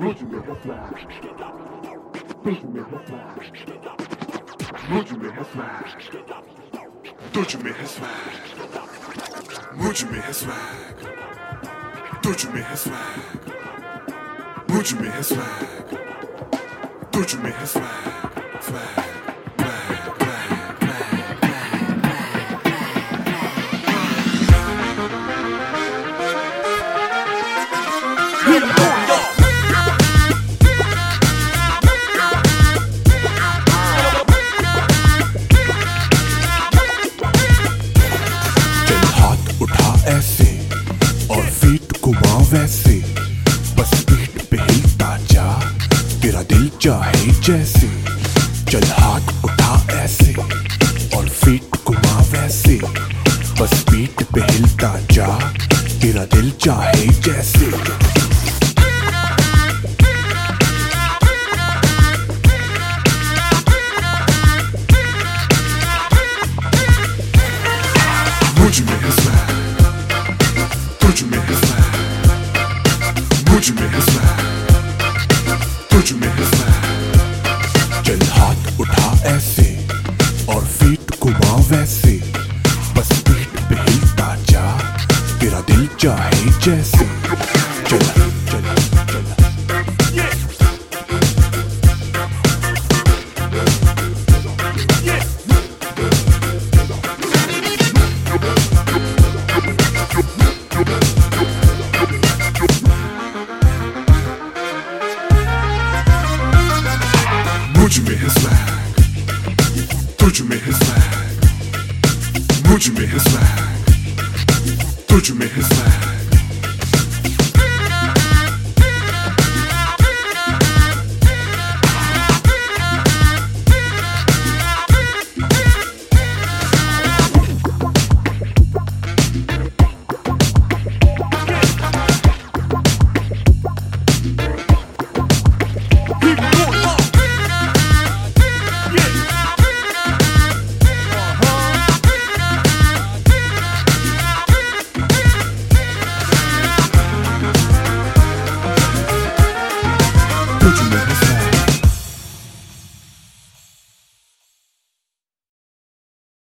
मुझ में है swag, तुझ में है swag, मुझ में है swag, तुझ में है swag, मुझ में है swag, तुझ में है swag, मुझ में है swag, तुझ में है swag, swag. ऐसे और फीट घुमा वैसे, बस पीठ पे हिलता जा, तेरा दिल चाहे जैसे. चल हाथ उठा ऐसे और फीट घुमा वैसे, बस पीठ पे हिलता जा, तेरा दिल चाहे जैसे. मुझ में है swag, तुझ में है swag, मुझ में है swag, तुझ में है swag. चल हाथ उठा ऐसे और फीट घुमा वैसे, बस पीठ पे हिलता जा, तेरा दिल चाहे जैसे. चल चल चल मुझ में है swag, तुझ में है swag, मुझ में है swag, तुझ में है swag.